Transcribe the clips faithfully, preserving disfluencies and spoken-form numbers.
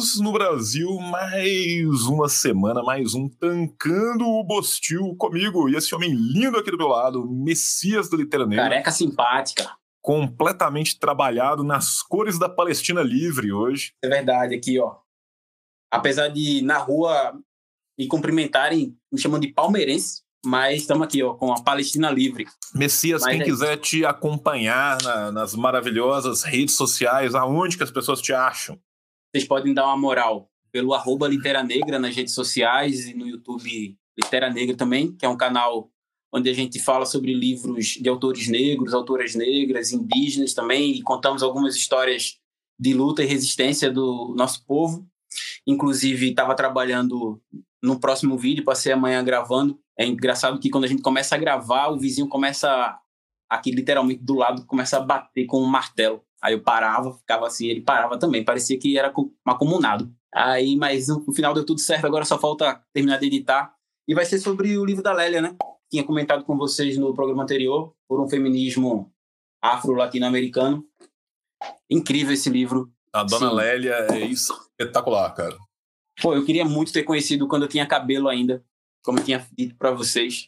Estamos no Brasil mais uma semana, mais um Tancando o Bostil comigo. E esse homem lindo aqui do meu lado, Messias da Litera Negra. Careca simpática. Completamente trabalhado nas cores da Palestina Livre hoje. É verdade, aqui, ó. Apesar de na rua me cumprimentarem, me chamam de palmeirense, mas estamos aqui, ó, com a Palestina Livre. Messias, mas quem é quiser te acompanhar na, nas maravilhosas redes sociais, aonde que as pessoas te acham? Vocês podem dar uma moral pelo arroba Litera Negra nas redes sociais e no YouTube Litera Negra também, que é um canal onde a gente fala sobre livros de autores negros, autoras negras, indígenas também, e contamos algumas histórias de luta e resistência do nosso povo. Inclusive, estava trabalhando no próximo vídeo, passei amanhã gravando. É engraçado que quando a gente começa a gravar, o vizinho começa, aqui literalmente do lado, começa a bater com um martelo. Aí eu parava, ficava assim, ele parava também, parecia que era macumunado. Aí, mas no final deu tudo certo, agora só falta terminar de editar. E vai ser sobre o livro da Lélia, né? Tinha comentado com vocês no programa anterior, por um feminismo afro-latino-americano. Incrível esse livro. A Dona Sim. Lélia é espetacular, cara. Pô, eu queria muito ter conhecido quando eu tinha cabelo ainda, como eu tinha dito para vocês.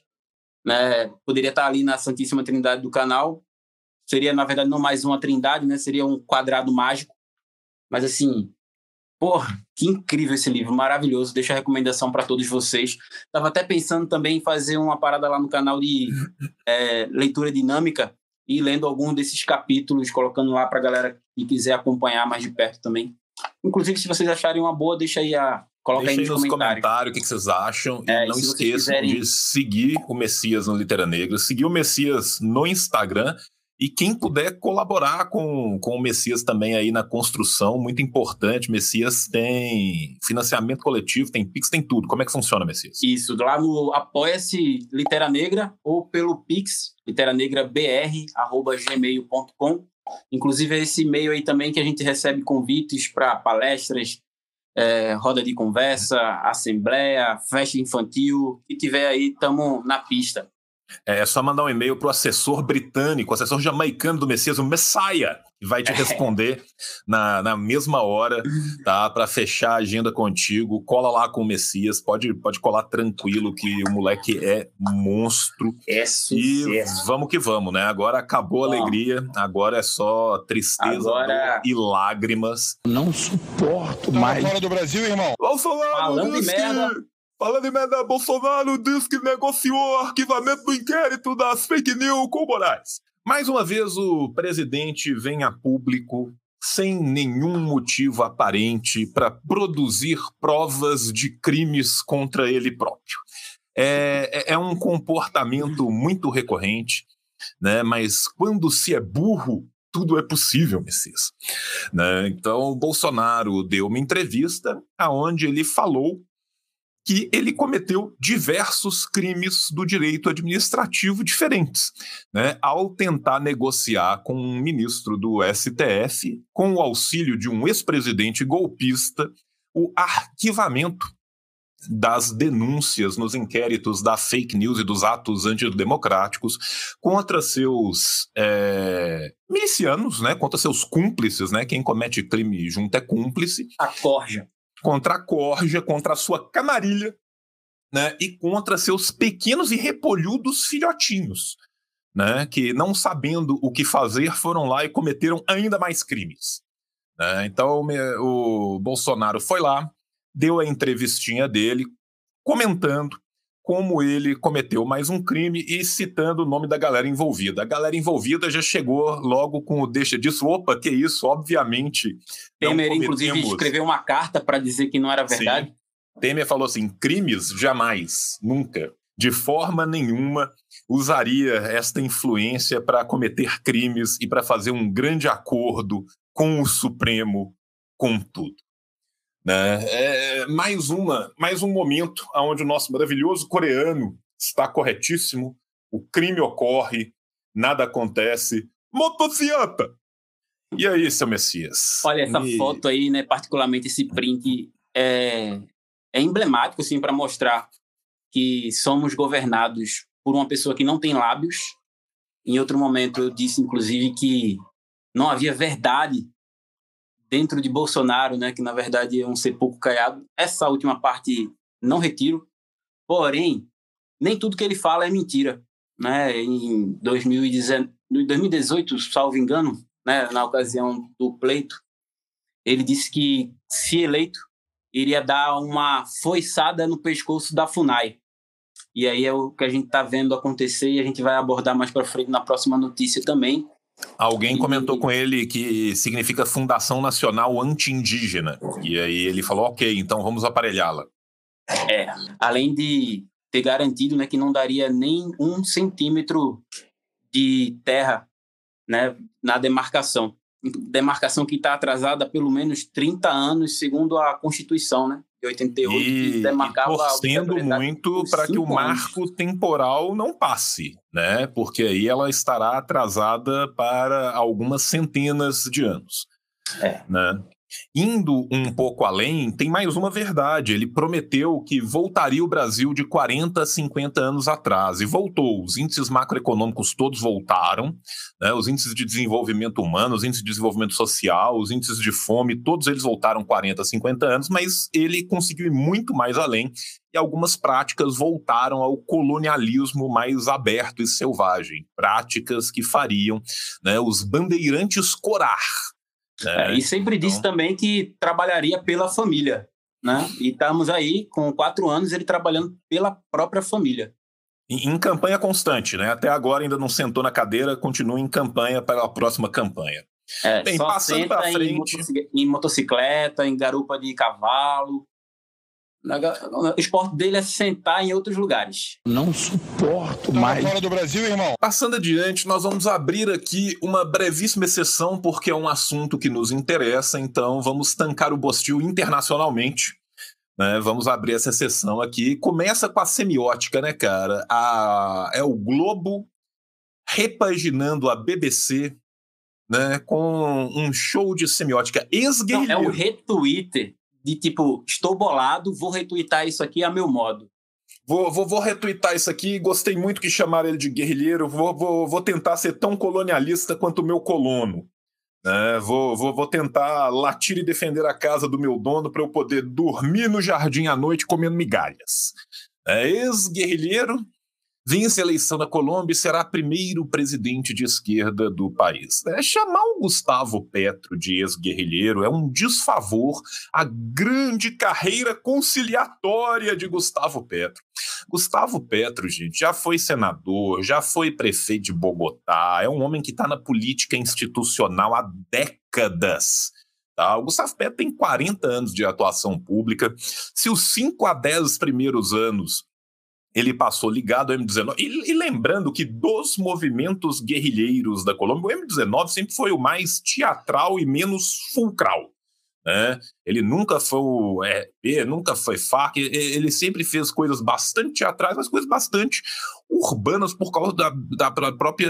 Né? Poderia estar ali na Santíssima Trindade do canal. Seria, na verdade, não mais uma trindade, né? Seria um quadrado mágico. Mas, assim, porra, que incrível esse livro, maravilhoso. Deixo a recomendação para todos vocês. Estava até pensando também em fazer uma parada lá no canal de é, leitura dinâmica e lendo algum desses capítulos, colocando lá para a galera que quiser acompanhar mais de perto também. Inclusive, se vocês acharem uma boa, deixa aí a... Coloca Deixa aí nos, nos comentários. comentários o que vocês acham. E é, não e esqueçam quiserem... de seguir o Messias no Litera Negra, seguir o Messias no Instagram. E quem puder colaborar com, com o Messias também aí na construção, muito importante. Messias tem financiamento coletivo, tem Pix, tem tudo. Como é que funciona, Messias? Isso, lá no Apoia-se Litera Negra ou pelo Pix, literanegrabr arroba gmail ponto com. Inclusive é esse e-mail aí também que a gente recebe convites para palestras, é, roda de conversa, assembleia, festa infantil. Se tiver aí, estamos na pista. É só mandar um e-mail para o assessor britânico, o assessor jamaicano do Messias, o Messiah, que vai te responder na, na mesma hora, tá? Para fechar a agenda contigo. Cola lá com o Messias, pode, pode colar tranquilo, que o moleque é monstro. É sucesso. E vamos que vamos, né? Agora acabou a alegria, agora é só tristeza agora... e lágrimas. Não suporto mais. Tá fora do Brasil, irmão? Bolsonaro, falando de merda. Que... Falando em merda, Bolsonaro diz que negociou o arquivamento do inquérito das fake news com o Moraes. Mais uma vez, o presidente vem a público sem nenhum motivo aparente para produzir provas de crimes contra ele próprio. É, é um comportamento muito recorrente, né? Mas quando se é burro, tudo é possível, Messias. Né? Então, o Bolsonaro deu uma entrevista onde ele falou que ele cometeu diversos crimes do direito administrativo diferentes, né, ao tentar negociar com um ministro do S T F, com o auxílio de um ex-presidente golpista, o arquivamento das denúncias nos inquéritos da fake news e dos atos antidemocráticos contra seus é, milicianos, né, contra seus cúmplices, né, quem comete crime junto é cúmplice. A corja. Contra a corja, contra a sua camarilha, né, e contra seus pequenos e repolhudos filhotinhos, né, que, não sabendo o que fazer, foram lá e cometeram ainda mais crimes. Né? Então, o Bolsonaro foi lá, deu a entrevistinha dele, comentando como ele cometeu mais um crime e citando o nome da galera envolvida. A galera envolvida já chegou logo com o deixa disso. Opa, que isso, obviamente. Temer, inclusive, escreveu uma carta para dizer que não era verdade. Sim. Temer falou assim, crimes jamais, nunca, de forma nenhuma, usaria esta influência para cometer crimes e para fazer um grande acordo com o Supremo, com tudo. Né? É mais, uma, mais um momento onde o nosso maravilhoso coreano está corretíssimo, o crime ocorre, nada acontece, motociata! E aí, seu Messias? Olha, essa Me... foto aí, né, particularmente esse print, é, é emblemático assim, para mostrar que somos governados por uma pessoa que não tem lábios. Em outro momento eu disse, inclusive, que não havia verdade dentro de Bolsonaro, né, que na verdade é um ser pouco caiado. Essa última parte não retiro, porém, nem tudo que ele fala é mentira. Né? Em dois mil e dezoito, salvo engano, né, na ocasião do pleito, ele disse que, se eleito, iria dar uma foiçada no pescoço da FUNAI. E aí é o que a gente está vendo acontecer e a gente vai abordar mais para frente na próxima notícia também. Alguém comentou com ele que significa Fundação Nacional Anti-Indígena. E aí ele falou, ok, então vamos aparelhá-la. É, além de ter garantido, né, que não daria nem um centímetro de terra, né, na demarcação. Demarcação que está atrasada há pelo menos trinta anos, segundo a Constituição, né, de oitenta e oito, e, que demarcava e torcendo muito para que o marco anos. temporal não passe, né? Porque aí ela estará atrasada para algumas centenas de anos. É. Né? Indo um pouco além, tem mais uma verdade. Ele prometeu que voltaria o Brasil de quarenta a cinquenta anos atrás, e voltou. Os índices macroeconômicos todos voltaram, né? Os índices de desenvolvimento humano, os índices de desenvolvimento social, os índices de fome, todos eles voltaram quarenta a cinquenta anos, mas ele conseguiu ir muito mais além, e algumas práticas voltaram ao colonialismo mais aberto e selvagem, práticas que fariam, né, os bandeirantes corar. É, e sempre disse então... também que trabalharia pela família, né? E estamos aí com quatro anos ele trabalhando pela própria família. Em, em campanha constante, né? Até agora ainda não sentou na cadeira, continua em campanha para a próxima campanha. É, Bem, só passando para frente, em, motocic... em motocicleta, em garupa de cavalo. O esporte dele é sentar em outros lugares. Não suporto mais. Fora do Brasil, irmão. Passando adiante, nós vamos abrir aqui uma brevíssima exceção, porque é um assunto que nos interessa, então vamos tancar o Bostil internacionalmente. Né? Vamos abrir essa exceção aqui. Começa com a semiótica, né, cara? A... É o Globo repaginando a B B C, né, com um show de semiótica ex-guerrilheiro. É um retweet de tipo, estou bolado, vou retweetar isso aqui a meu modo. Vou, vou, vou retweetar isso aqui, gostei muito que chamaram ele de guerrilheiro, vou, vou, vou tentar ser tão colonialista quanto o meu colono. Né? Vou, vou, vou tentar latir e defender a casa do meu dono para eu poder dormir no jardim à noite comendo migalhas. É, ex-guerrilheiro, vence a eleição da Colômbia e será primeiro presidente de esquerda do país. É, chamar o Gustavo Petro de ex-guerrilheiro é um desfavor à grande carreira conciliatória de Gustavo Petro. Gustavo Petro, gente, já foi senador, já foi prefeito de Bogotá, é um homem que está na política institucional há décadas. Tá? O Gustavo Petro tem quarenta anos de atuação pública. Se os cinco a dez primeiros anos ele passou ligado ao M dezenove. E, e lembrando que dos movimentos guerrilheiros da Colômbia, o M dezenove sempre foi o mais teatral e menos fulcral. Né? Ele nunca foi o E P, nunca foi Farc, ele sempre fez coisas bastante teatrais, mas coisas bastante urbanas por causa da, da própria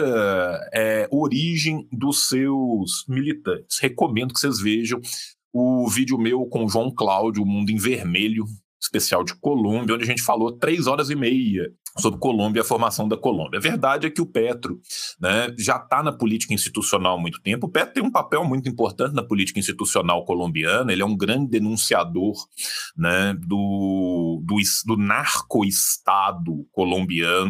é, origem dos seus militantes. Recomendo que vocês vejam o vídeo meu com o João Cláudio, O Mundo em Vermelho, especial de Colômbia, onde a gente falou três horas e meia sobre Colômbia e a formação da Colômbia. A verdade é que o Petro, né, já está na política institucional há muito tempo. O Petro tem um papel muito importante na política institucional colombiana, ele é um grande denunciador, né, do, do, do narco-estado colombiano,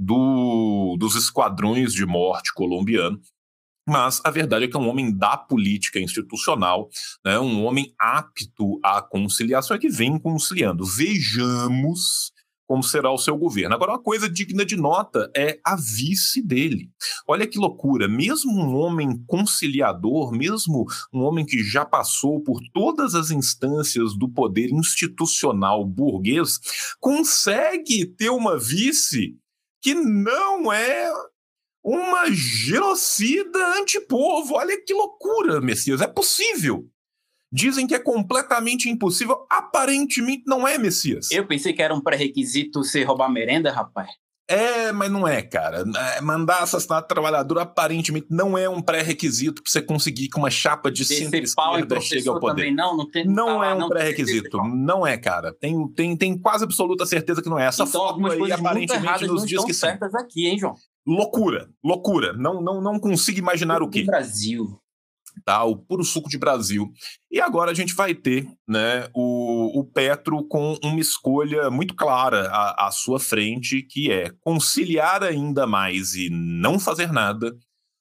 do, dos esquadrões de morte colombiano. Mas a verdade é que é um homem da política institucional, né, um homem apto à conciliação e que vem conciliando. Vejamos como será o seu governo. Agora, uma coisa digna de nota é a vice dele. Olha que loucura, mesmo um homem conciliador, mesmo um homem que já passou por todas as instâncias do poder institucional burguês, consegue ter uma vice que não é uma genocida antipovo. Olha que loucura, Messias. É possível. Dizem que é completamente impossível. Aparentemente não é, Messias. Eu pensei que era um pré-requisito você roubar merenda, rapaz. É, mas não é, cara. É, mandar assassinar trabalhador aparentemente não é um pré-requisito para você conseguir que uma chapa de centro-esquerda chegue ao poder. Também não, não, tem, não tá é lá, um pré-requisito. Não é, cara. Tem, tem, tem quase absoluta certeza que não é. Essa então, foto algumas aí coisas aparentemente nos diz que sim. Certas aqui, hein, João? Loucura, loucura. Não, não, não consigo imaginar o quê. Brasil. tá? O puro suco de Brasil. E agora a gente vai ter, né, o, o Petro com uma escolha muito clara à, à sua frente, que é conciliar ainda mais e não fazer nada,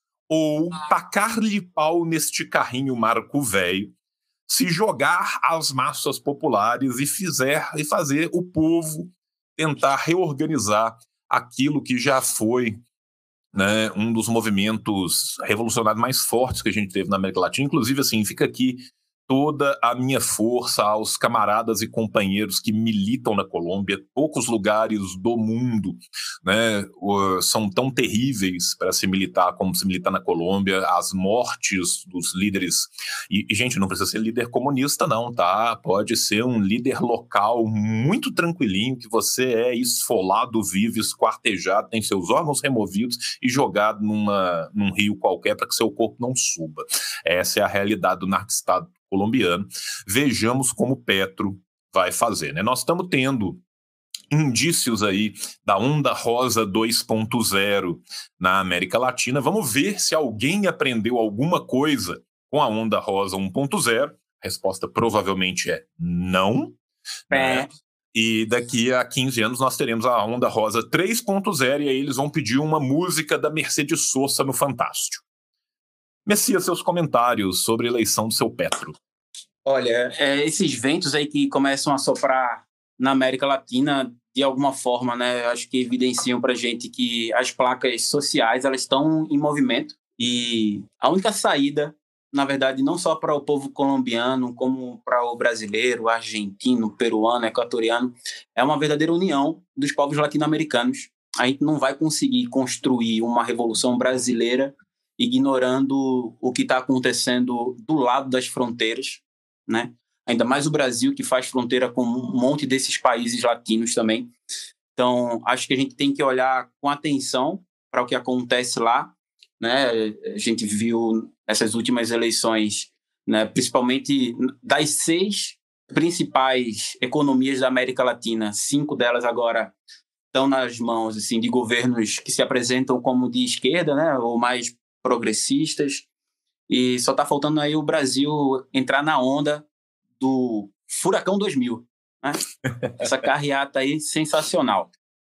ou tacar-lhe pau neste carrinho marco velho, se jogar às massas populares e, fizer, e fazer o povo tentar reorganizar aquilo que já foi, né, um dos movimentos revolucionários mais fortes que a gente teve na América Latina. Inclusive, assim, fica aqui toda a minha força aos camaradas e companheiros que militam na Colômbia. Poucos lugares do mundo, né, são tão terríveis para se militar como se militar na Colômbia. As mortes dos líderes... E, e, gente, não precisa ser líder comunista, não, tá? Pode ser um líder local muito tranquilinho, que você é esfolado, vivo, esquartejado, tem seus órgãos removidos e jogado numa, num rio qualquer para que seu corpo não suba. Essa é a realidade do narco-estado colombiano. Vejamos como Petro vai fazer, né? Nós estamos tendo indícios aí da onda rosa dois ponto zero na América Latina. Vamos ver se alguém aprendeu alguma coisa com a onda rosa um ponto zero. A resposta provavelmente é não. É. Né? E daqui a quinze anos nós teremos a onda rosa três ponto zero e aí eles vão pedir uma música da Mercedes Sosa no Fantástico. Messias, seus comentários sobre a eleição do seu Petro. Olha, é, esses ventos aí que começam a soprar na América Latina, de alguma forma, né, acho que evidenciam pra gente que as placas sociais, elas estão em movimento e a única saída, na verdade, não só para o povo colombiano, como para o brasileiro, argentino, peruano, equatoriano, é uma verdadeira união dos povos latino-americanos. A gente não vai conseguir construir uma revolução brasileira ignorando o que está acontecendo do lado das fronteiras, né? Ainda mais o Brasil, que faz fronteira com um monte desses países latinos também. Então, acho que a gente tem que olhar com atenção para o que acontece lá, né? A gente viu essas últimas eleições, né, principalmente das seis principais economias da América Latina, cinco delas agora estão nas mãos assim, de governos que se apresentam como de esquerda, né, ou mais progressistas, e só está faltando aí o Brasil entrar na onda do Furacão dois mil, né? Essa carreata aí sensacional.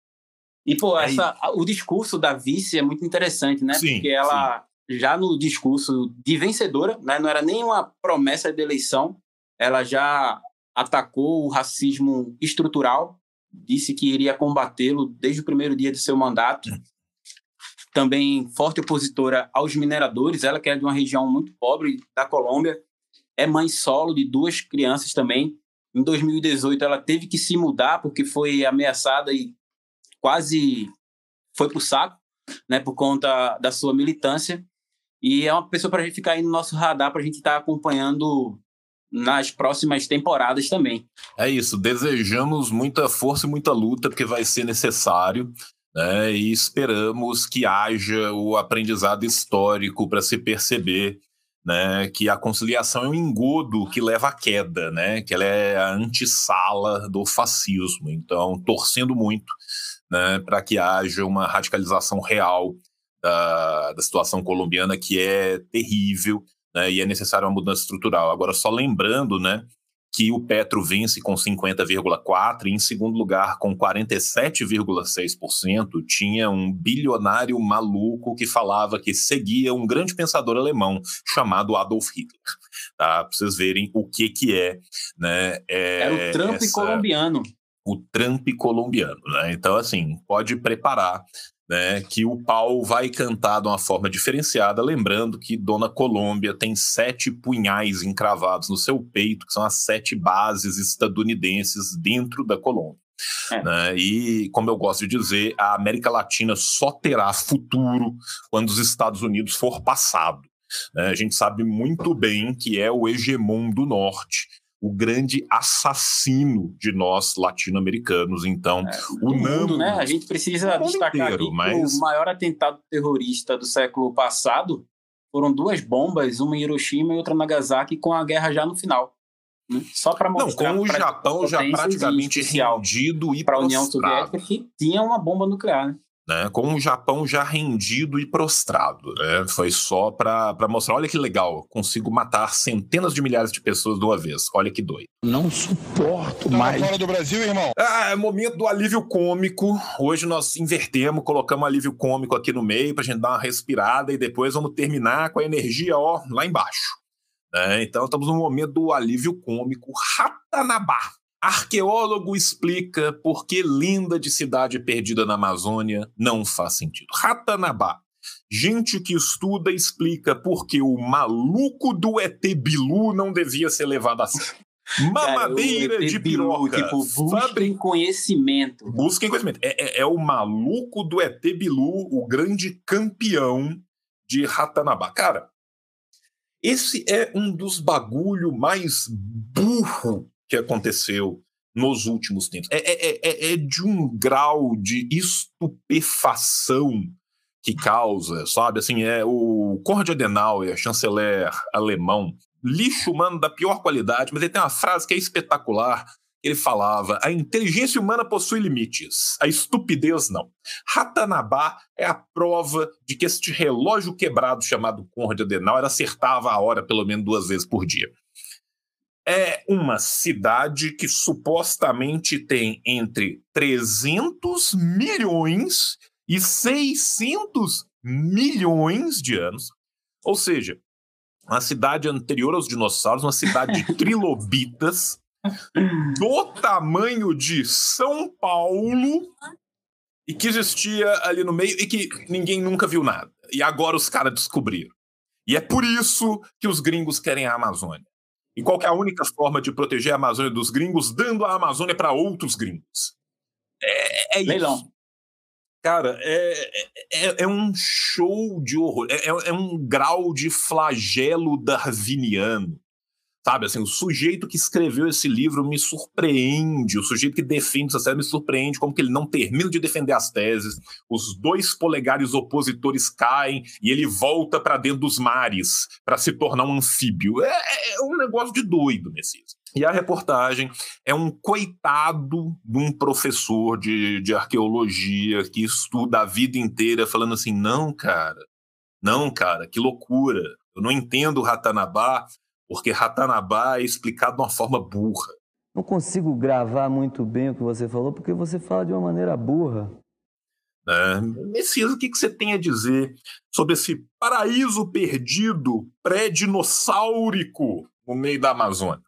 E, pô, essa, o discurso da vice é muito interessante, né? Sim, porque ela, sim. já no discurso de vencedora, né, não era nem uma promessa de eleição, ela já atacou o racismo estrutural, disse que iria combatê-lo desde o primeiro dia de seu mandato. Hum. Também forte opositora aos mineradores, ela que é de uma região muito pobre da Colômbia, é mãe solo de duas crianças também. Em dois mil e dezoito ela teve que se mudar porque foi ameaçada e quase foi pro saco, né, por conta da sua militância. E é uma pessoa para a gente ficar aí no nosso radar, para a gente estar tá acompanhando nas próximas temporadas também. É isso, desejamos muita força e muita luta, porque vai ser necessário. Né, e esperamos que haja o aprendizado histórico para se perceber, né, que a conciliação é um engodo que leva à queda, né, que ela é a antessala do fascismo. Então, torcendo muito, né, para que haja uma radicalização real da, da situação colombiana, que é terrível, né, e é necessária uma mudança estrutural. Agora, só lembrando, né, que o Petro vence com cinquenta vírgula quatro por cento e em segundo lugar com quarenta e sete vírgula seis por cento tinha um bilionário maluco que falava que seguia um grande pensador alemão chamado Adolf Hitler. Tá? Para vocês verem o que que é, né, é Era o Trump essa... colombiano. O Trump colombiano, né? Então, assim, pode preparar, né, que o pau vai cantar de uma forma diferenciada, lembrando que Dona Colômbia tem sete punhais encravados no seu peito, que são as sete bases estadunidenses dentro da Colômbia. É. Né? E, como eu gosto de dizer, a América Latina só terá futuro quando os Estados Unidos for passado. Né? A gente sabe muito bem que é o hegemon do norte, o grande assassino de nós latino-americanos. Então, é, o mundo, né? A gente precisa destacar inteiro, aqui mas... que o maior atentado terrorista do século passado foram duas bombas, uma em Hiroshima e outra em Nagasaki, com a guerra já no final. Né? Só para mostrar... Não, com o Japão já praticamente rendido e para a União Soviética, que tinha uma bomba nuclear. Né? né, com o Japão já rendido e prostrado. Né? Foi só para mostrar, olha que legal, consigo matar centenas de milhares de pessoas de uma vez. Olha que doido. Não suporto Tá mais. fora do Brasil, irmão? Ah, é momento do alívio cômico. Hoje nós invertemos, colocamos um alívio cômico aqui no meio pra gente dar uma respirada e depois vamos terminar com a energia, ó, lá embaixo. Né? Então estamos no momento do alívio cômico. Ratanabá. Arqueólogo explica por que lenda de cidade perdida na Amazônia não faz sentido. Ratanabá. Gente que estuda explica por que o maluco do E T Bilu não devia ser levado a sério. Mamadeira Cara, de Bilu, piroca. tipo, busquem Fabri... conhecimento. Busquem conhecimento. É, é, é o maluco do E T Bilu, o grande campeão de Ratanabá. Cara, esse é um dos bagulho mais burro que aconteceu nos últimos tempos. É, é, é, é de um grau de estupefação que causa, sabe? Assim, é o Konrad Adenauer, chanceler alemão, lixo humano da pior qualidade, mas ele tem uma frase que é espetacular. Ele falava, a inteligência humana possui limites, a estupidez não. Ratanabá é a prova de que este relógio quebrado chamado Konrad Adenauer acertava a hora pelo menos duas vezes por dia. É uma cidade que supostamente tem entre trezentos milhões e seiscentos milhões de anos. Ou seja, uma cidade anterior aos dinossauros, uma cidade de trilobitas, do tamanho de São Paulo, e que existia ali no meio e que ninguém nunca viu nada. E agora os caras descobriram. E é por isso que os gringos querem a Amazônia. E qual que é a única forma de proteger a Amazônia dos gringos? Dando a Amazônia para outros gringos. É, é isso. Leilão. Cara, é, é, é um show de horror. É, é um grau de flagelo darwiniano. Sabe, assim, o sujeito que escreveu esse livro me surpreende, o sujeito que defende essa tese me surpreende, como que ele não termina de defender as teses, os dois polegares opositores caem e ele volta para dentro dos mares para se tornar um anfíbio. É, é um negócio de doido, Messias. E a reportagem é um coitado de um professor de, de arqueologia que estuda a vida inteira falando assim, não, cara, não, cara, que loucura, eu não entendo o Ratanabá, porque Ratanabá é explicado de uma forma burra. Não consigo gravar muito bem o que você falou, porque você fala de uma maneira burra. É, Messias, o que, que você tem a dizer sobre esse paraíso perdido pré-dinossáurico no meio da Amazônia?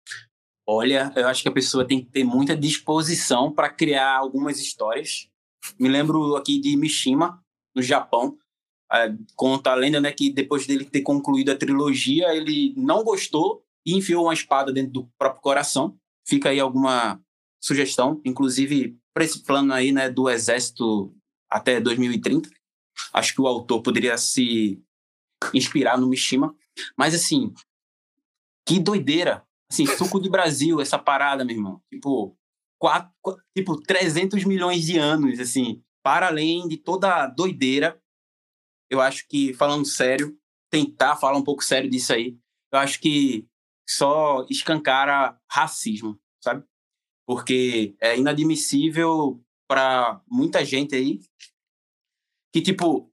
Olha, eu acho que a pessoa tem que ter muita disposição para criar algumas histórias. Me lembro aqui de Mishima, no Japão. É, conta a lenda, né, que depois dele ter concluído a trilogia, ele não gostou e enfiou uma espada dentro do próprio coração. Fica aí alguma sugestão, inclusive para esse plano aí, né, do exército até dois mil e trinta. Acho que o autor poderia se inspirar no Mishima. Mas, assim, que doideira. Assim, suco de Brasil, essa parada, meu irmão. Tipo, quatro, tipo, trezentos milhões de anos, assim, para além de toda a doideira. Eu acho que, falando sério, tentar falar um pouco sério disso aí, eu acho que só escancara racismo, sabe? Porque é inadmissível para muita gente aí que, tipo,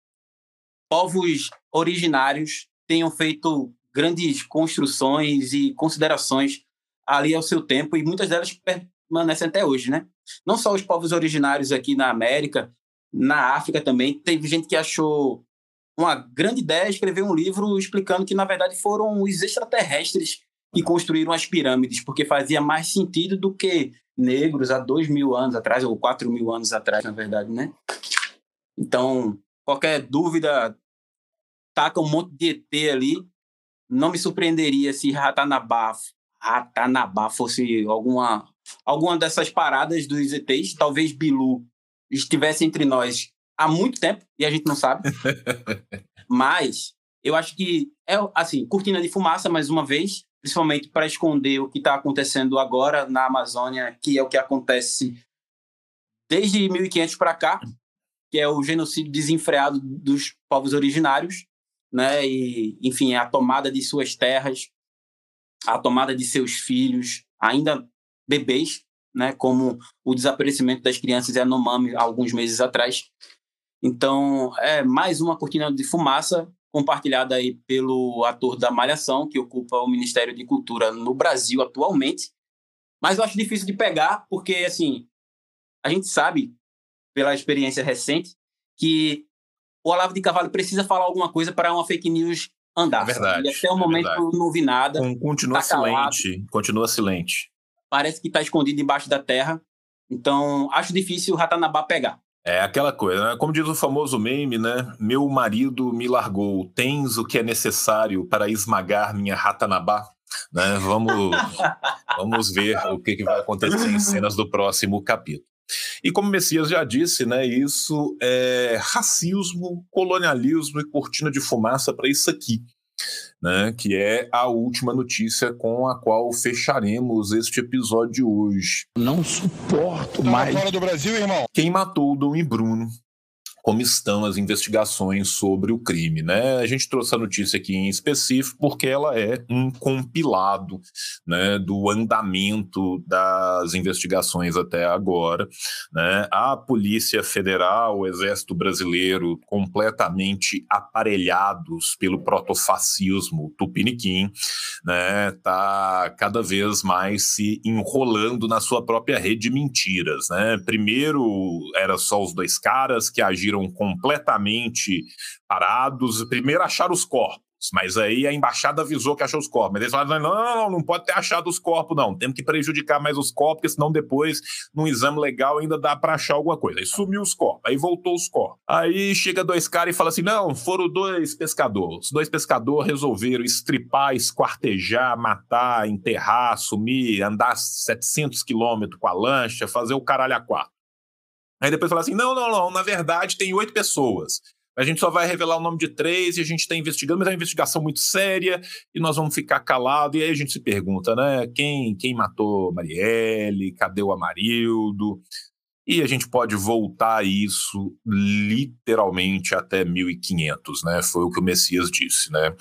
povos originários tenham feito grandes construções e considerações ali ao seu tempo, e muitas delas permanecem até hoje, né? Não só os povos originários aqui na América, na África também, teve gente que achou uma grande ideia escrever um livro explicando que, na verdade, foram os extraterrestres que construíram as pirâmides, porque fazia mais sentido do que negros há dois mil anos atrás, ou quatro mil anos atrás, na verdade, né? Então, qualquer dúvida, taca um monte de E T ali. Não me surpreenderia se Ratanabá, Ratanabá fosse alguma, alguma dessas paradas dos E Tês, talvez Bilu estivesse entre nós há muito tempo e a gente não sabe. Mas eu acho que é, assim, cortina de fumaça, mais uma vez, principalmente para esconder o que está acontecendo agora na Amazônia, que é o que acontece desde mil e quinhentos para cá, que é o genocídio desenfreado dos povos originários, né? E, enfim, a tomada de suas terras, a tomada de seus filhos, ainda bebês, né, como o desaparecimento das crianças Yanomami há alguns meses atrás. Então, é mais uma cortina de fumaça compartilhada aí pelo ator da Malhação, que ocupa o Ministério de Cultura no Brasil atualmente. Mas eu acho difícil de pegar, porque, assim, a gente sabe, pela experiência recente, que o Olavo de Carvalho precisa falar alguma coisa para uma fake news andar. É verdade. E até o é momento verdade. eu não vi nada. Continua tá calado, silente. Continua silente. Parece que está escondido embaixo da terra. Então, acho difícil o Ratanabá pegar. É aquela coisa, né? Como diz o famoso meme, né? Meu marido me largou. Tens o que é necessário para esmagar minha Ratanabá? Né? Vamos, vamos ver o que, que vai acontecer em cenas do próximo capítulo. E como o Messias já disse, né, isso é racismo, colonialismo e cortina de fumaça para isso aqui, né, que é a última notícia com a qual fecharemos este episódio de hoje. Não suporto mais. Fora do Brasil, irmão. Quem matou o Dom e Bruno? Como estão as investigações sobre o crime, né? A gente trouxe a notícia aqui em específico porque ela é um compilado, né, do andamento das investigações até agora, né? A Polícia Federal, o Exército Brasileiro, completamente aparelhados pelo protofascismo tupiniquim, né? Tá cada vez mais se enrolando na sua própria rede de mentiras, né? Primeiro era só os dois caras que agiram completamente parados. Primeiro acharam os corpos, mas aí a embaixada avisou que achou os corpos. Mas eles falaram, não, não, não, não pode ter achado os corpos, não. Temos que prejudicar mais os corpos, porque senão depois, num exame legal, ainda dá pra achar alguma coisa. Aí sumiu os corpos, aí voltou os corpos. Aí chega dois caras e fala assim, não, foram dois pescadores. Os dois pescadores resolveram estripar, esquartejar, matar, enterrar, sumir, andar setecentos quilômetros com a lancha, fazer o caralho a quatro. Aí depois fala assim, não, não, não, na verdade tem oito pessoas. A gente só vai revelar o nome de três e a gente está investigando, mas é uma investigação muito séria e nós vamos ficar calados. E aí a gente se pergunta, né, quem, quem matou Marielle, cadê o Amarildo? E a gente pode voltar isso literalmente até mil e quinhentos, né? Foi o que o Messias disse, né?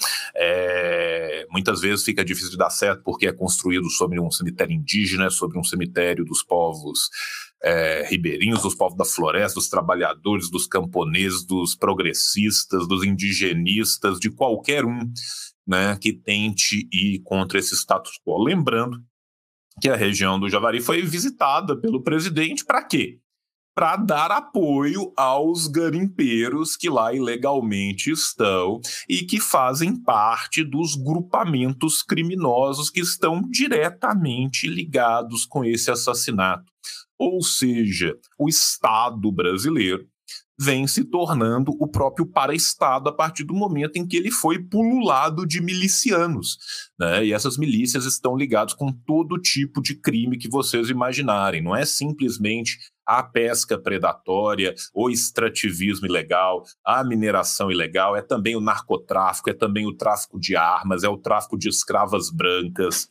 É, muitas vezes fica difícil de dar certo porque é construído sobre um cemitério indígena, sobre um cemitério dos povos é, ribeirinhos, dos povos da floresta, dos trabalhadores, dos camponeses, dos progressistas, dos indigenistas, de qualquer um, né, que tente ir contra esse status quo. Lembrando que a região do Javari foi visitada pelo presidente para quê? Para dar apoio aos garimpeiros que lá ilegalmente estão e que fazem parte dos grupamentos criminosos que estão diretamente ligados com esse assassinato. Ou seja, o Estado brasileiro vem se tornando o próprio paraestado a partir do momento em que ele foi pululado de milicianos, né? E essas milícias estão ligadas com todo tipo de crime que vocês imaginarem. Não é simplesmente a pesca predatória, o extrativismo ilegal, a mineração ilegal, é também o narcotráfico, é também o tráfico de armas, é o tráfico de escravas brancas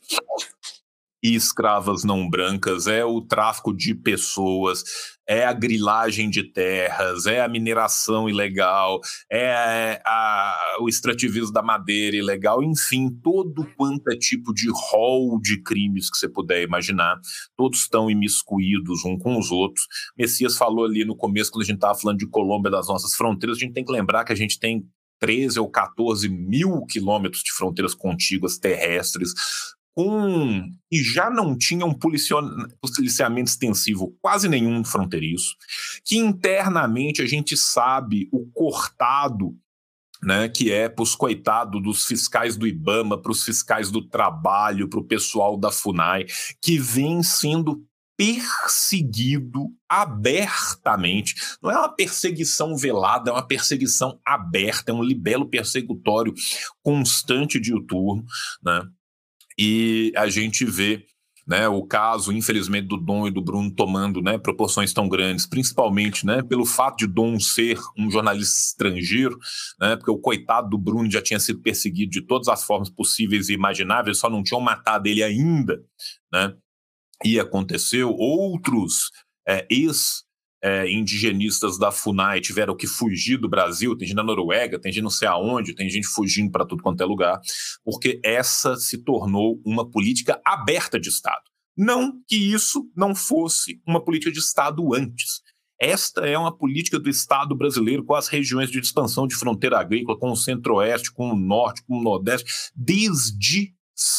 e escravas não brancas, é o tráfico de pessoas, é a grilagem de terras, é a mineração ilegal, é a, o extrativismo da madeira ilegal, enfim, todo quanto é tipo de rol de crimes que você puder imaginar, todos estão imiscuídos um com os outros. Messias falou ali no começo, quando a gente estava falando de Colômbia, das nossas fronteiras, a gente tem que lembrar que a gente tem treze ou quatorze mil quilômetros de fronteiras contíguas terrestres, com e já não tinha um policiamento extensivo quase nenhum fronteiriço, que internamente a gente sabe o cortado, né, que é para os coitados dos fiscais do IBAMA, para os fiscais do trabalho, para o pessoal da FUNAI, que vem sendo perseguido abertamente. Não é uma perseguição velada, é uma perseguição aberta, é um libelo persecutório constante de diuturno, né? E a gente vê, né, o caso, infelizmente, do Dom e do Bruno tomando, né, proporções tão grandes, principalmente, né, pelo fato de Dom ser um jornalista estrangeiro, né, porque o coitado do Bruno já tinha sido perseguido de todas as formas possíveis e imagináveis, só não tinham matado ele ainda, né, e aconteceu. Outros é, ex- É, indigenistas da FUNAI tiveram que fugir do Brasil, tem gente na Noruega, tem gente não sei aonde, tem gente fugindo para tudo quanto é lugar, porque essa se tornou uma política aberta de Estado. Não que isso não fosse uma política de Estado antes. Esta é uma política do Estado brasileiro com as regiões de expansão de fronteira agrícola, com o centro-oeste, com o norte, com o nordeste, desde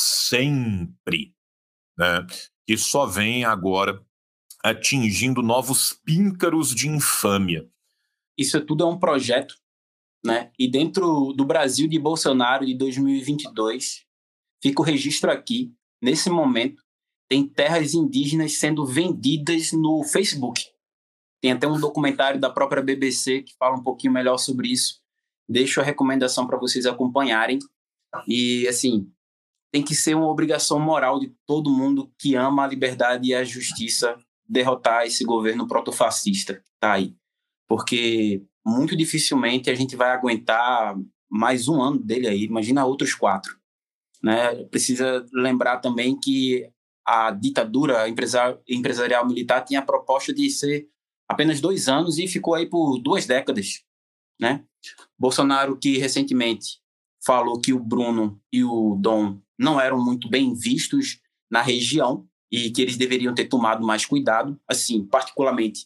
sempre, né? E só vem agora atingindo novos píncaros de infâmia. Isso tudo é um projeto, né? E dentro do Brasil de Bolsonaro de dois mil e vinte e dois, fica o registro aqui, nesse momento, tem terras indígenas sendo vendidas no Facebook. Tem até um documentário da própria B B C que fala um pouquinho melhor sobre isso. Deixo a recomendação para vocês acompanharem. E, assim, tem que ser uma obrigação moral de todo mundo que ama a liberdade e a justiça derrotar esse governo protofascista que está aí. Porque muito dificilmente a gente vai aguentar mais um ano dele aí, imagina outros quatro. Né? Precisa lembrar também que a ditadura empresarial militar tinha a proposta de ser apenas dois anos e ficou aí por duas décadas. Né? Bolsonaro, que recentemente falou que o Bruno e o Dom não eram muito bem vistos na região e que eles deveriam ter tomado mais cuidado. Assim, particularmente,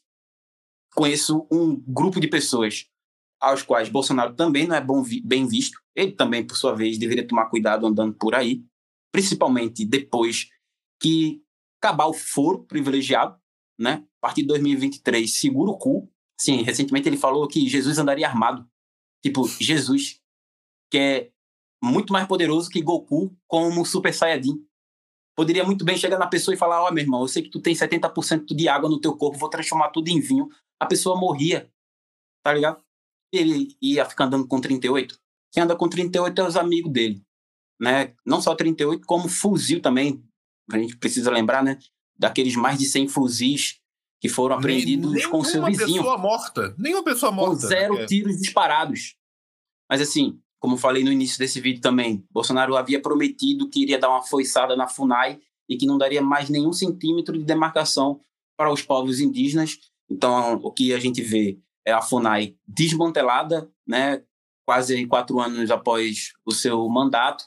conheço um grupo de pessoas aos quais Bolsonaro também não é bom, bem visto. Ele também, por sua vez, deveria tomar cuidado andando por aí, principalmente depois que acabar o foro privilegiado, né? A partir de dois mil e vinte e três, segura o cu. Sim, recentemente ele falou que Jesus andaria armado. Tipo, Jesus, que é muito mais poderoso que Goku como Super Saiyajin. Poderia muito bem chegar na pessoa e falar: ó, oh, meu irmão, eu sei que tu tem setenta por cento de água no teu corpo, vou transformar tudo em vinho. A pessoa morria, tá ligado? Ele ia ficar andando com trinta e oito. Quem anda com trinta e oito é os amigos dele, né? Não só trinta e oito, como fuzil também. A gente precisa lembrar, né? Daqueles mais de cem fuzis que foram apreendidos nem, com seu vizinho. Nenhuma pessoa morta. Nenhuma pessoa morta. Com zero né? tiros disparados. Mas assim, como falei no início desse vídeo também, Bolsonaro havia prometido que iria dar uma foiçada na FUNAI e que não daria mais nenhum centímetro de demarcação para os povos indígenas. Então, o que a gente vê é a FUNAI desmantelada, né, quase quatro anos após o seu mandato,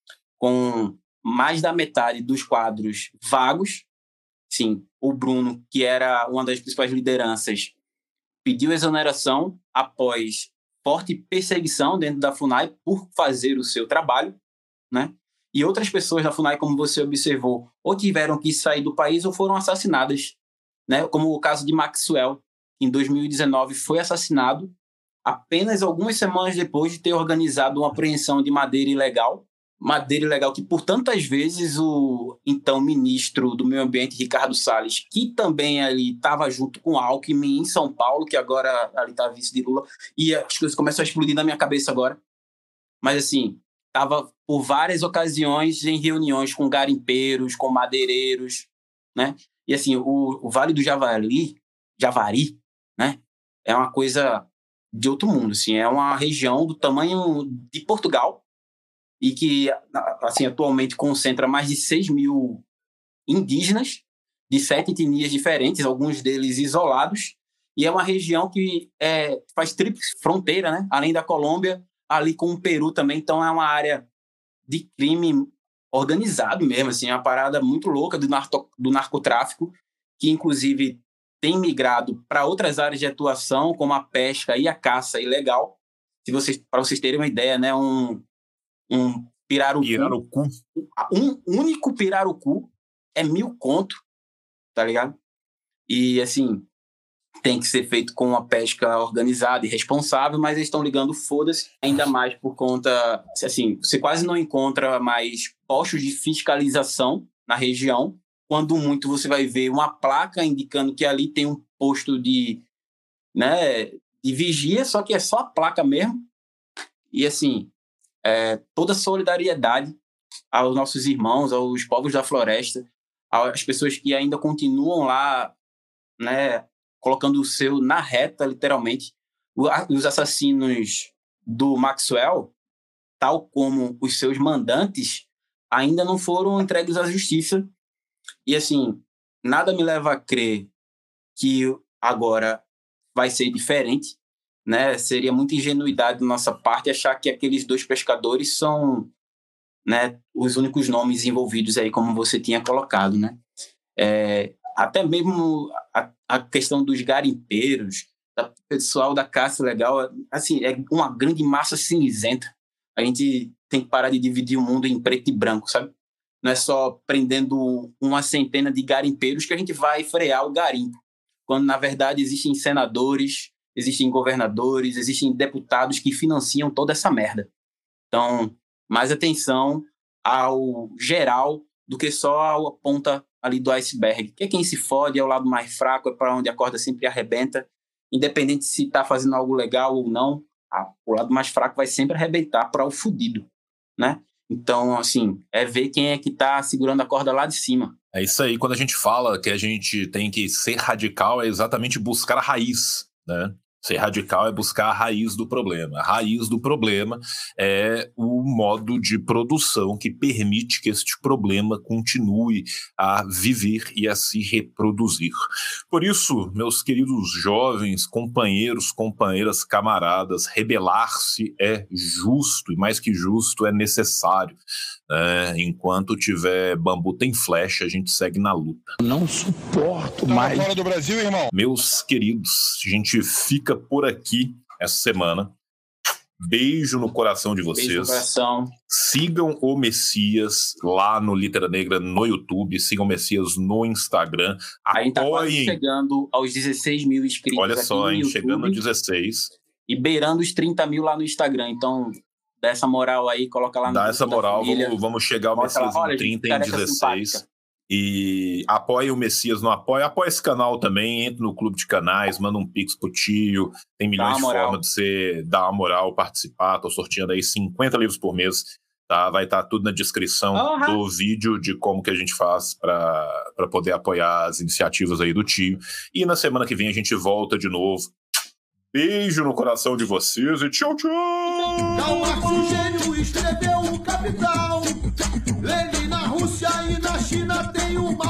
com mais da metade dos quadros vagos. Sim, o Bruno, que era uma das principais lideranças, pediu exoneração após forte perseguição dentro da FUNAI por fazer o seu trabalho, né? E outras pessoas da FUNAI, como você observou, ou tiveram que sair do país ou foram assassinadas, né? Como o caso de Maxwell, que em dois mil e dezenove foi assassinado apenas algumas semanas depois de ter organizado uma apreensão de madeira ilegal, madeira ilegal que por tantas vezes o então ministro do Meio Ambiente, Ricardo Salles, que também ali estava junto com Alckmin em São Paulo, que agora ali está vice de Lula, e as coisas começam a explodir na minha cabeça agora. Mas assim, estava por várias ocasiões em reuniões com garimpeiros, com madeireiros, né? E assim, o, o Vale do Javari, Javari, né? É uma coisa de outro mundo, assim, é uma região do tamanho de Portugal, e que, assim, atualmente concentra mais de seis mil indígenas de sete etnias diferentes, alguns deles isolados, e é uma região que é, faz tríplice fronteira, né? Além da Colômbia, ali com o Peru também, então é uma área de crime organizado mesmo, assim, é uma parada muito louca do, narco, do narcotráfico, que inclusive tem migrado para outras áreas de atuação, como a pesca e a caça ilegal. Se vocês, para vocês terem uma ideia, né, um Um pirarucu, pirarucu. Um único pirarucu é mil conto, tá ligado? E, assim, tem que ser feito com uma pesca organizada e responsável, mas eles estão ligando foda-se, ainda mais por conta... Assim, você quase não encontra mais postos de fiscalização na região. Quando muito, você vai ver uma placa indicando que ali tem um posto de, né, de vigia, só que é só a placa mesmo. E, assim... É, toda solidariedade aos nossos irmãos, aos povos da floresta, às pessoas que ainda continuam lá, né, colocando o seu na reta, literalmente. Os assassinos do Maxwell, tal como os seus mandantes, ainda não foram entregues à justiça. E, assim, nada me leva a crer que agora vai ser diferente. Né, seria muita ingenuidade da nossa parte achar que aqueles dois pescadores são, né, os únicos nomes envolvidos aí, como você tinha colocado, né? É, até mesmo a, a questão dos garimpeiros, do pessoal da caça legal, assim, é uma grande massa cinzenta. A gente tem que parar de dividir o mundo em preto e branco, sabe? Não é só prendendo uma centena de garimpeiros que a gente vai frear o garimpo, quando, na verdade, existem senadores, existem governadores, existem deputados que financiam toda essa merda. Então, mais atenção ao geral do que só a ponta ali do iceberg, que é quem se fode, é o lado mais fraco, é para onde a corda sempre arrebenta, independente se está fazendo algo legal ou não, a, o lado mais fraco vai sempre arrebentar para o fudido, né? Então, assim, é ver quem é que está segurando a corda lá de cima. É isso aí, quando a gente fala que a gente tem que ser radical, é exatamente buscar a raiz, né? Ser radical é buscar a raiz do problema. A raiz do problema é o modo de produção que permite que este problema continue a viver e a se reproduzir. Por isso, meus queridos jovens, companheiros, companheiras, camaradas, rebelar-se é justo, e mais que justo, é necessário. É, enquanto tiver bambu tem flecha, a gente segue na luta. Não suporto mais. Fora do Brasil, irmão. Meus queridos, a gente fica por aqui essa semana. Beijo no coração de vocês. Beijo no coração. Sigam o Messias lá no Litera Negra no YouTube. Sigam o Messias no Instagram. A gente tá quase chegando aos dezesseis mil inscritos. Olha só, hein? Chegando a dezesseis. E beirando os trinta mil lá no Instagram. Então, dá essa moral aí, coloca lá no Dá essa moral, vamos, vamos chegar ao Messias lá, em trinta, em dezesseis. Simpática. E apoia o Messias, não apoia, apoia esse canal também, entra no clube de canais, manda um pix pro tio, tem milhões de formas de você dar uma moral, participar, tô sorteando aí cinquenta livros por mês, tá? Vai estar tá tudo na descrição uhum. do vídeo de como que a gente faz para poder apoiar as iniciativas aí do tio. E na semana que vem a gente volta de novo. Beijo no coração de vocês e tchau, tchau! Karl Marx, o gênio, escreveu o Capital. Lenin na Rússia e na China tem uma